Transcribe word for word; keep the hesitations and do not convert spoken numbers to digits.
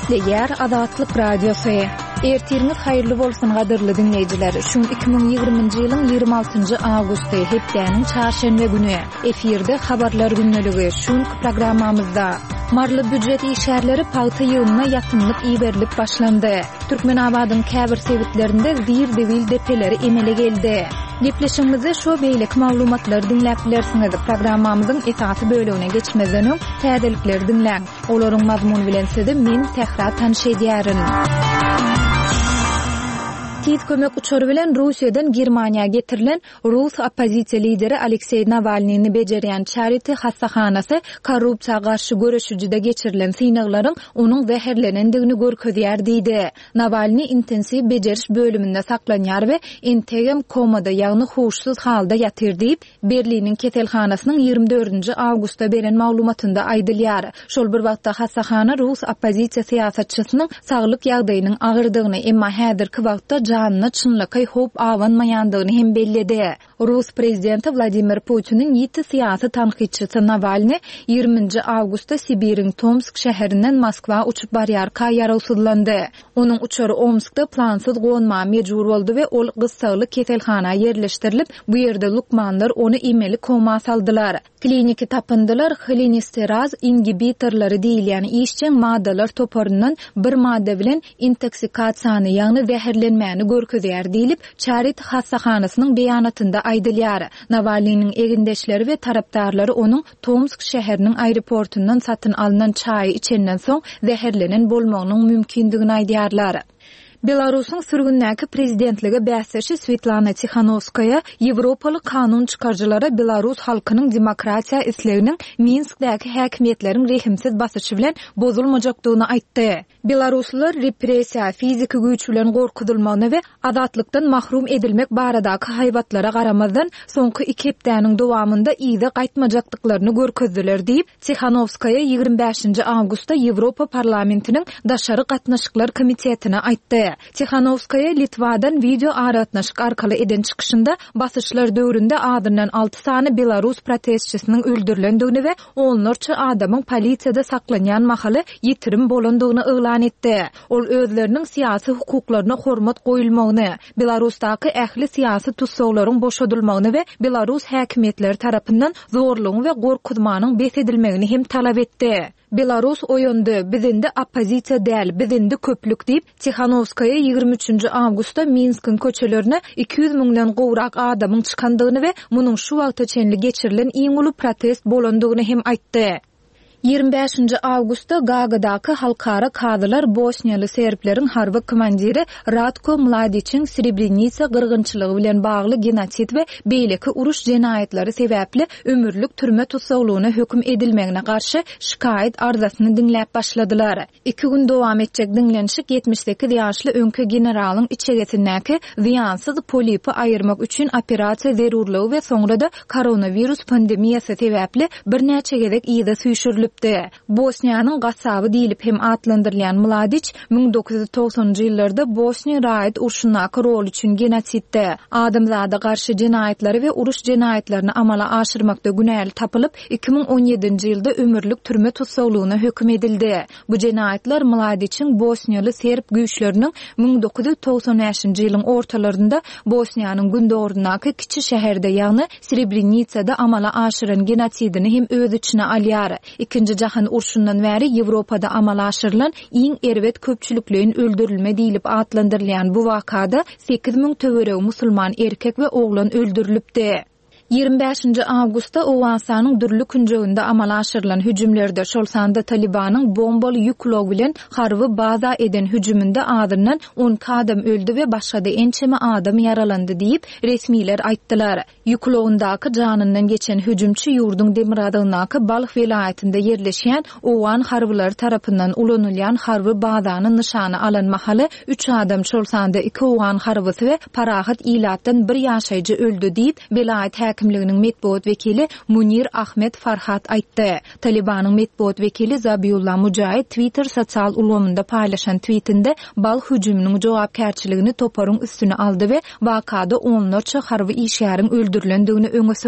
Eşitleýär Azatlyk Radiosu. Ertiriniz hayırlı bolsun gadyrly dinleýijiler. Şun iki bin ýygrymynjy ýylyň ýygrimi altynjy awgusty hepdeniň çarşembe günü efirde habarlar günneligi şun programmamyzda marly büdjet işgärleri paýta ýygyna ýakynlyk iýberilip başlandy. Türkmenabadyň käbir sebitlerinde zir dewil depeleri emele geldi. Gepleşigimizi şo beýlik maglumatlar dinläp bilersiňiz. Programmamyzyň esasy bölügine geçmezden öň täzelikleri dinläň. Olaryň mazmuny bilen sizi men tehrar tanışydýaryn. Tiz kömek uçary bilen Russiýadan Germaniýa getirilen Rus opozisiýa lideri Aleksey Navalnyni bejerýän Charity hastahanasy korrupsiýaga garşy görüşüjide geçirilen synaklaryň onuň zäherlenendigini görkezýär diýdi. Navalny intensiv bejeriş bölüminde saklanýar we integem komada ýagny huşsuz halda ýatyr diýip Berlinin keselhanasynyň ýygrimi dördünji awgustda beren maglumatynda aýdylýar. Şol bir wagtda hastahana Rus opozisiýa siýasatçysynyň saglyk ýagdaýynyň agyrdygyny, emma häzirki wagtda canına çynlyky hop awanmaýandygyny hem belledi. Rus prezidenti Vladimir Putin'in ýeti siýasy tanqidçisi Navalny ýygrimiňji awgustda Sibiriň Tomsk şäherinden Moskwa uçup barýarka ýaraşdylandy. Onuň uçary Omskda plansyz gonma mejbur boldy we ol gyssaly keselhana ýerleşdirilip, bu ýerde lukmanlar onu imeli koma saldylar. Kliniki tapyndylar, xolinisteraz inhibitorlary diýilýän işçi maddalar toparyndan bir madda bilen intoksikasiýany, ýagny zäherlenmäni görkezýär diýilip, Charity hastahanasynyň beýanatynda aýdylýar. Navalnyň egindeşleri we tarapdarlary onuň Tomsk şäheriniň aeroportundan satyn alynan çaýy içenden soň zäherlenen bolmagynyň mümkindigini aýdýarlar. Belarusyň sürgündäki prezidentligi bäsçisi Svetlana Tikhanovskaya Ýewropaly kanun çykarjylara Belarus halkynyň demokratiýa isleginiň Minskdäki häkimetleriň rehimsiz basyşy bilen bozulmajakdygyny aýtdy. Belaruslylar repressiýa, fiziki güýç bilen gorkutulmagyny we azatlykdan mahrum edilmek baradaky haýbatlara garamazdan soňky iki hepdeniň dowamında ýygy gaýtmajakdyklaryny görkezdiler diýip Tikhanovskaya ýygrimi beşinji awgustda Ýewropa parlamentiniň daşary gatnaşyklar komitetine aýtdy. Tikhanovskaya Litwadan video aratnaşyk arkaly eden çykyşynda basyşlar döwründe adından altı sany Belarus protestçisiniň öldürilendigini we onlarça adamyň polisiýada saklanýan mahaly ýetirim bolandygyny eýlan etdi. Ol özleriniň siýasy hukuklaryna hormat goýulmagyny, Belarusdaky ähli siýasy tutsaglaryň boşadylmagyny we Belarus häkimetleri tarapyndan zorlugy we gorkutmanyň besedilmegini hem talap etdi. Belarus oýandy, bizinde opozisiýa däl, bizinde köplük diýip Tikhanovskaya ýygrimi üçinji awgustda Minskiň köçelerine iki yüz miňden gowrak adamyň çykandygyny we munyň şu wagta çenli geçirilen iň uly protest bolandygyny hem aýtdy. ýygrimi beşinji awgustda Gagadaky halkara kadylar Bosniýaly serbilerin harby komandiri Ratko Mladićiň Srebrenica gyrgynçylygy bilen bagly genosit we beýleki uruş jenaýatlary sebäpli ömürlük türme tutsaglygyna hökm edilmegine garşy şikaýet arzasyny dinläp başladylar. iki gün dowam etjek dinlenşik ýetmiş sekiz ýaşly öňkü generalyň içegesindäki ziýansyz polipy aýyrmak üçin operasiýa zerurlygy we soňrada koronavirus pandemiýasy sebäpli bir näçe gezek ýyda süýşürilip Bosniýanyň gasaby diýilip hem atlandyrylýan Mladić bin dokuz yüz togsonjy ýyllarda Bosniýa raýat urşundaky rol üçin genotsidde, adamzada garşy jenaýatlary we uruş jenaýatlaryny amala aşyrmakda günäli tapylyp iki bin on ýedinji ýylda ömürlük türme tutsaglygyna hökm edildi. Bu jenaýatlar Mladićiň Bosniýaly serb güýçleriniň bin dokuz yüz togson beşinji ýylyň ortalarynda Bosniýanyň gündorundaky kiçi şäherde, ýagny Srebrenicada amala aşyran genotsidini hem öz içine alýar. İkinci jahan urşundan bäri Ýewropada amala aşyrylan iň erwet köpçülikliň öldürilme diýilip atlandyrylýan bu wakada sekiz miň töwereg musulman erkek we oglan öldürilipdi. ýygrimi beşinji awgustda Owasanyň dürli künjeginde amala aşyrylan hüjümlerde şol sanda Talibanyň bombaly ýüklog bilen harby baza eden hüjüminde adından on adam öldü we başga-da ençeme adam yaralandy diýip resmiler aýtdylar. Ýüklogyndaky janyndan geçen hüjümçi ýurduň Demiradagyndaky Balyk vilayetinde ýerleşýän Owan harbylary tarapyndan ulanylýan harby bazany nyşany alan mahaly üç adam şol sanda iki Owan harbysy we parahat ilatdan bir ýaşaýjy öldü diýip vilayet Hakimliginiň metbuat vekili Munir Ahmet Farhat aýtdy. Talibanyň metbuat vekili Zabiullah Mujahid Twitter sosial ulgamynda paýlaşan tweetinde bal hüjüminiň jogapkärçiligini toparyň üstüne aldy we wakada onlarça harby işgäriň öldürilendigini öňe